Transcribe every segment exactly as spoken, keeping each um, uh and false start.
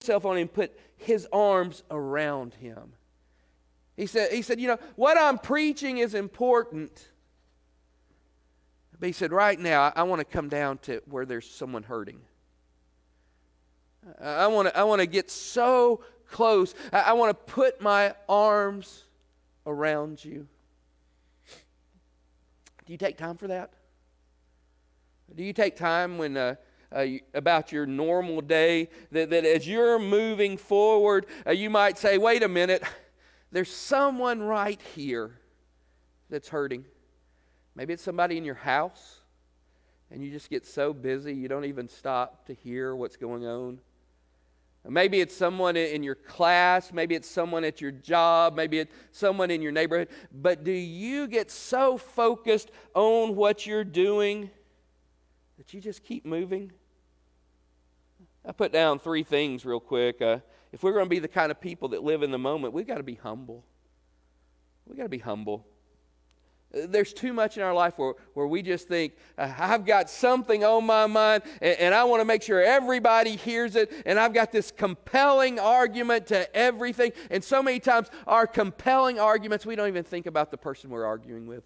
himself on him, put his arms around him. He said, he said, you know, what I'm preaching is important. But he said, right now, I want to come down to where there's someone hurting. I want to, I want to get so close. I, I want to put my arms around you. Do you take time for that? Do you take time when uh, uh, about your normal day that, that as you're moving forward, uh, you might say, wait a minute, there's someone right here that's hurting. Maybe it's somebody in your house, and you just get so busy you don't even stop to hear what's going on. Maybe it's someone in your class, maybe it's someone at your job, maybe it's someone in your neighborhood. But do you get so focused on what you're doing that you just keep moving? I put down three things real quick. Uh, if we're going to be the kind of people that live in the moment, we've got to be humble. We've got to be humble. There's too much in our life where, where we just think, I've got something on my mind, and, and I want to make sure everybody hears it, and I've got this compelling argument to everything. And so many times, our compelling arguments, we don't even think about the person we're arguing with.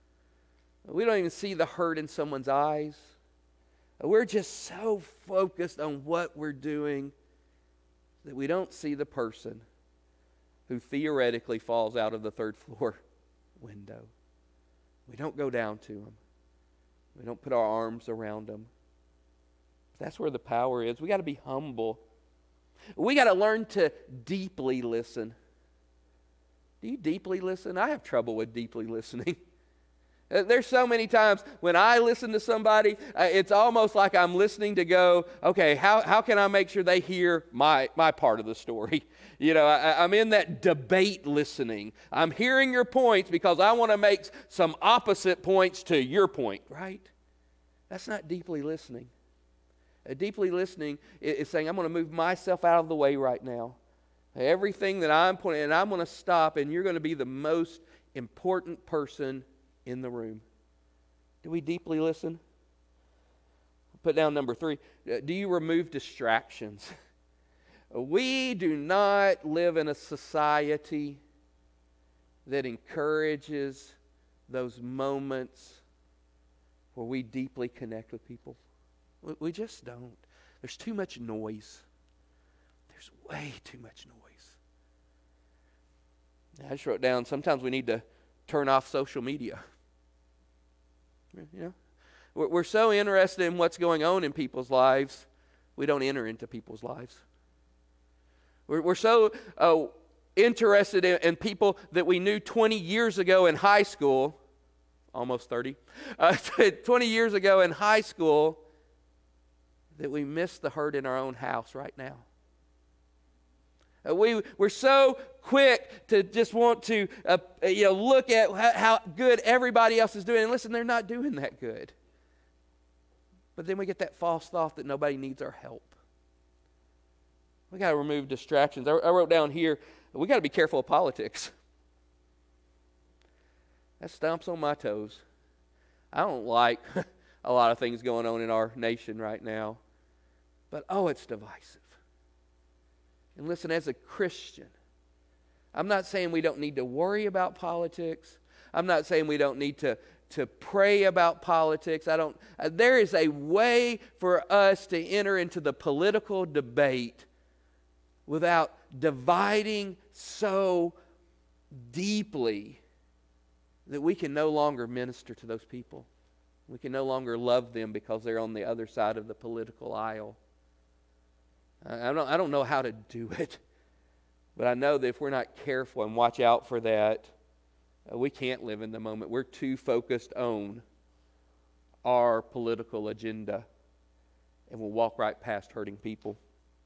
We don't even see the hurt in someone's eyes. We're just so focused on what we're doing that we don't see the person who theoretically falls out of the third floor window. We don't go down to them. We don't put our arms around them. That's where the power is. We got to be humble. We got to learn to deeply listen. Do you deeply listen? I have trouble with deeply listening. There's so many times when I listen to somebody, uh, it's almost like I'm listening to go, okay, how, how can I make sure they hear my, my part of the story? You know, I, I'm in that debate listening. I'm hearing your points because I want to make some opposite points to your point, right? That's not deeply listening. Uh, deeply listening is, is saying, I'm going to move myself out of the way right now. Everything that I'm pointing, and I'm going to stop, and you're going to be the most important person in the room. Do we deeply listen? Put down number three. Do you remove distractions? We do not live in a society that encourages those moments where we deeply connect with people. We just don't. There's too much noise. There's way too much noise. I just wrote down, sometimes we need to turn off social media. You know, we're so interested in what's going on in people's lives, we don't enter into people's lives. We're, we're so uh, interested in, in people that we knew twenty years ago in high school, almost thirty, uh, twenty years ago in high school, that we miss the hurt in our own house right now. Uh, we, we're so quick to just want to uh, you know, look at how, how good everybody else is doing. And listen, they're not doing that good. But then we get that false thought that nobody needs our help. We got to remove distractions. I, I wrote down here, we got to be careful of politics. That stomps on my toes. I don't like a lot of things going on in our nation right now. But oh, it's divisive. And listen, as a Christian, I'm not saying we don't need to worry about politics. I'm not saying we don't need to, to pray about politics. I don't. Uh, there is a way for us to enter into the political debate without dividing so deeply that we can no longer minister to those people. We can no longer love them because they're on the other side of the political aisle. I don't, I don't know how to do it, but I know that if we're not careful and watch out for that, uh, we can't live in the moment. We're too focused on our political agenda, and we'll walk right past hurting people.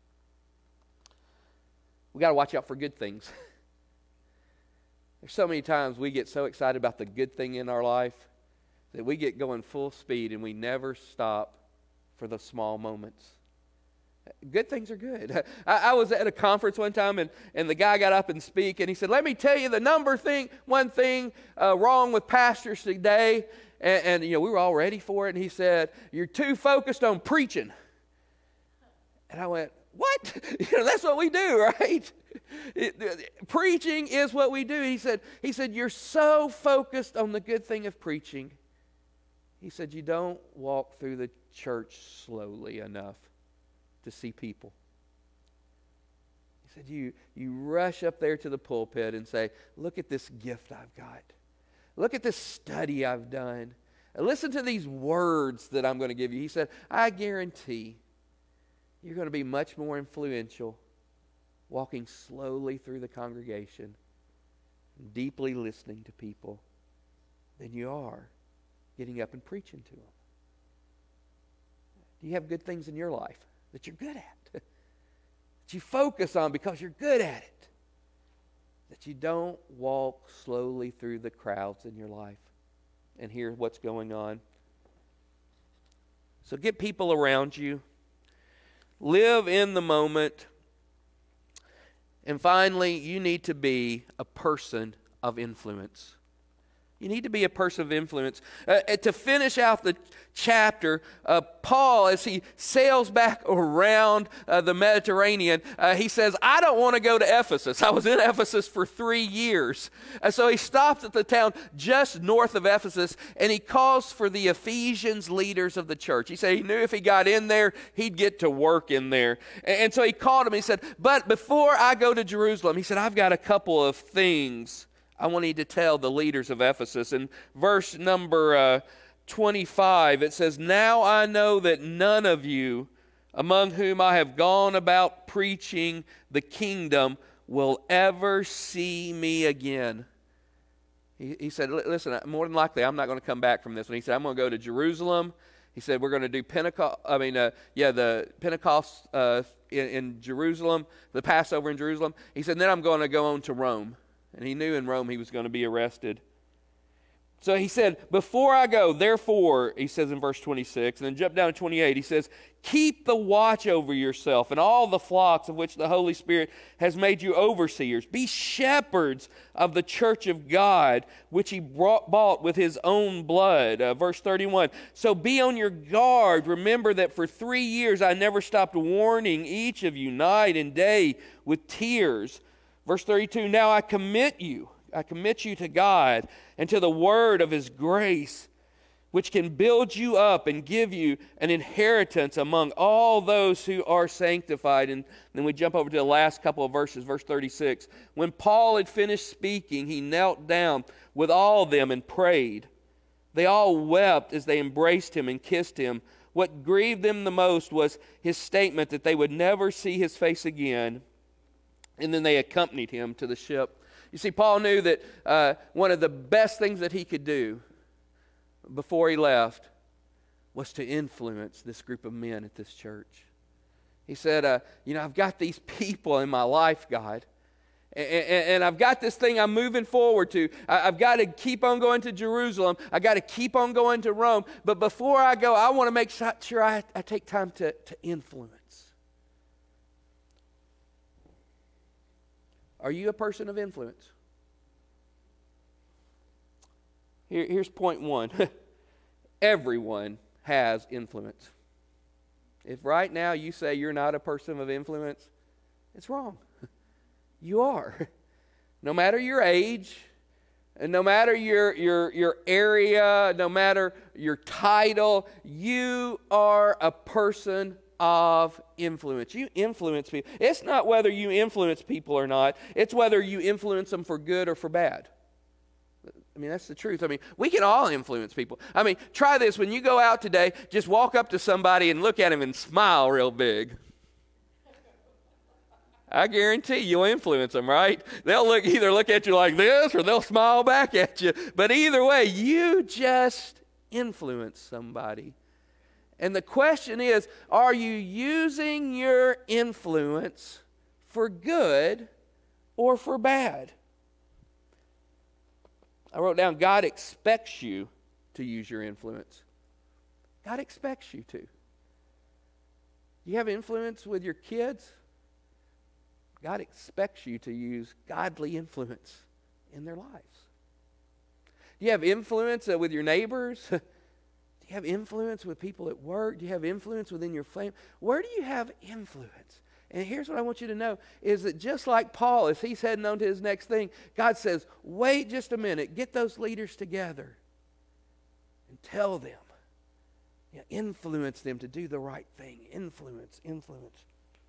We got to watch out for good things. There's so many times we get so excited about the good thing in our life that we get going full speed and we never stop for the small moments. Good things are good. I, I was at a conference one time, and, and the guy got up and speak, and he said, let me tell you the number thing, one thing uh, wrong with pastors today. And, and, you know, we were all ready for it, and he said, you're too focused on preaching. And I went, what? You know, that's what we do, right? It, it, preaching is what we do. He said, he said, you're so focused on the good thing of preaching. He said, you don't walk through the church slowly enough to see people. He said, you, you rush up there to the pulpit and say, look at this gift I've got. Look at this study I've done. And listen to these words that I'm going to give you. He said, I guarantee you're going to be much more influential walking slowly through the congregation, deeply listening to people, than you are getting up and preaching to them. Do you have good things in your life that you're good at? That you focus on because you're good at it? That you don't walk slowly through the crowds in your life and hear what's going on? So get people around you. Live in the moment. And finally, you need to be a person of influence. You need to be a person of influence. Uh, to finish out the chapter, uh, Paul, as he sails back around uh, the Mediterranean, uh, he says, I don't want to go to Ephesus. I was in Ephesus for three years. And so he stops at the town just north of Ephesus, and he calls for the Ephesians leaders of the church. He said he knew if he got in there, he'd get to work in there. And, and so he called him. He said, but before I go to Jerusalem, he said, I've got a couple of things I want you to tell the leaders of Ephesus. In verse number uh, twenty-five, it says, now I know that none of you among whom I have gone about preaching the kingdom will ever see me again. He, he said, listen, more than likely I'm not going to come back from this one. He said, I'm going to go to Jerusalem. He said, we're going to do Pentecost, I mean, uh, yeah, the Pentecost uh, in, in Jerusalem, the Passover in Jerusalem. He said, then I'm going to go on to Rome. And he knew in Rome he was going to be arrested. So he said, before I go, therefore, he says in verse twenty-six, and then jump down to twenty-eight, he says, keep the watch over yourself and all the flocks of which the Holy Spirit has made you overseers. Be shepherds of the church of God, which he brought, bought with his own blood. Uh, verse thirty-one, so be on your guard. Remember that for three years I never stopped warning each of you night and day with tears. Verse thirty-two, now I commit you, I commit you to God and to the word of his grace, which can build you up and give you an inheritance among all those who are sanctified. And then we jump over to the last couple of verses, verse thirty-six. When Paul had finished speaking, he knelt down with all of them and prayed. They all wept as they embraced him and kissed him. What grieved them the most was his statement that they would never see his face again. And then they accompanied him to the ship. You see, Paul knew that uh, one of the best things that he could do before he left was to influence this group of men at this church. He said, uh, you know, I've got these people in my life, God, and, and, and I've got this thing I'm moving forward to. I, I've got to keep on going to Jerusalem. I've got to keep on going to Rome. But before I go, I want to make sure I, I take time to, to influence. Are you a person of influence? Here, here's point one. Everyone has influence. If right now you say you're not a person of influence, it's wrong. You are. No matter your age, and no matter your, your, your area, no matter your title, you are a person of influence. You influence people. It's not whether you influence people or not. It's whether you influence them for good or for bad. I mean, that's the truth. I mean, we can all influence people. I mean, try this. When you go out today, just walk up to somebody and look at them and smile real big. I guarantee you'll influence them, right? They'll look either look at you like this or they'll smile back at you. But either way, you just influence somebody. And the question is, are you using your influence for good or for bad? I wrote down, God expects you to use your influence. God expects you to. You have influence with your kids? God expects you to use godly influence in their lives. Do you have influence uh, with your neighbors? Do you have influence with people at work? Do you have influence within your family? Where do you have influence? And here's what I want you to know, is that just like Paul, as he's heading on to his next thing, God says, wait just a minute, get those leaders together and tell them, yeah, influence them to do the right thing. Influence, influence.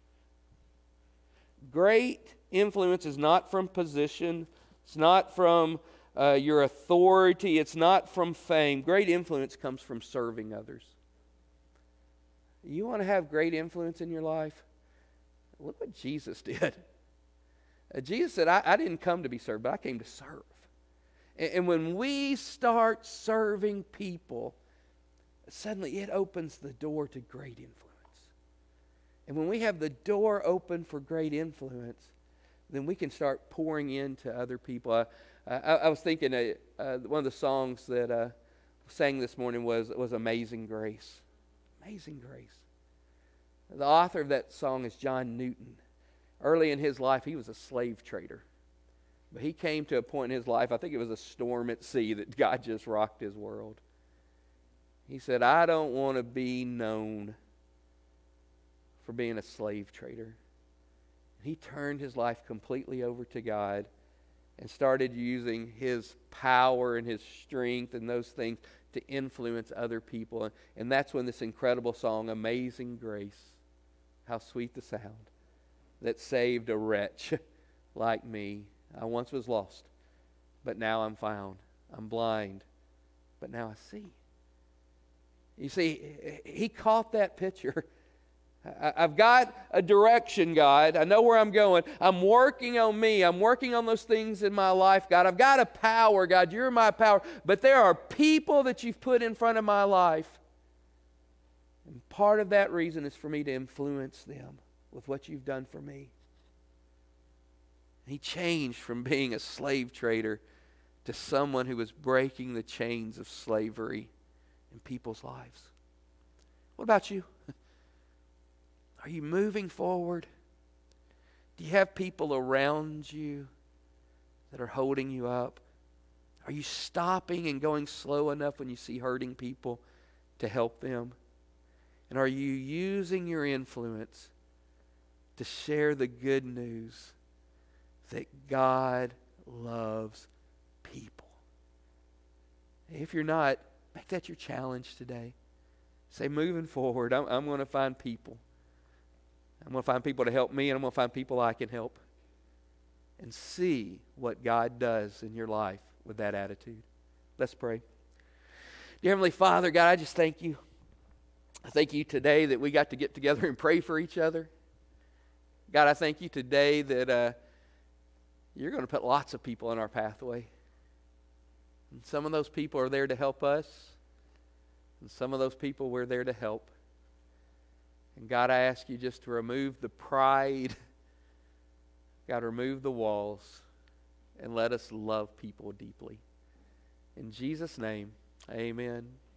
Great influence is not from position. It's not from uh, your authority. It's not from fame. Great influence comes from serving others. You want to have great influence in your life? Look what Jesus did. Uh, Jesus said, I, I didn't come to be served, but I came to serve. And, and when we start serving people, suddenly it opens the door to great influence. And when we have the door open for great influence, then we can start pouring into other people. Uh, I, I was thinking uh, uh, one of the songs that uh, sang this morning was, was Amazing Grace. Amazing Grace. The author of that song is John Newton. Early in his life, he was a slave trader. But he came to a point in his life, I think it was a storm at sea, that God just rocked his world. He said, I don't want to be known for being a slave trader. He turned his life completely over to God and started using his power and his strength and those things to influence other people. And that's when this incredible song, Amazing Grace, how sweet the sound that saved a wretch like me. I once was lost, but now I'm found. I'm blind, but now I see. You see, he caught that picture. I've got a direction, God. I know where I'm going. I'm working on me. I'm working on those things in my life, God. I've got a power, God. You're my power. But there are people that you've put in front of my life. And part of that reason is for me to influence them with what you've done for me. He changed from being a slave trader to someone who was breaking the chains of slavery in people's lives. What about you? Are you moving forward? Do you have people around you that are holding you up? Are you stopping and going slow enough when you see hurting people to help them? And are you using your influence to share the good news that God loves people? If you're not, make that your challenge today. Say, moving forward, I'm, I'm going to find people. I'm going to find people to help me, and I'm going to find people I can help. And see what God does in your life with that attitude. Let's pray. Dear Heavenly Father, God, I just thank you. I thank you today that we got to get together and pray for each other. God, I thank you today that uh, you're going to put lots of people in our pathway. And some of those people are there to help us. And some of those people we're there to help. And God, I ask you just to remove the pride. God, remove the walls. And let us love people deeply. In Jesus' name, amen.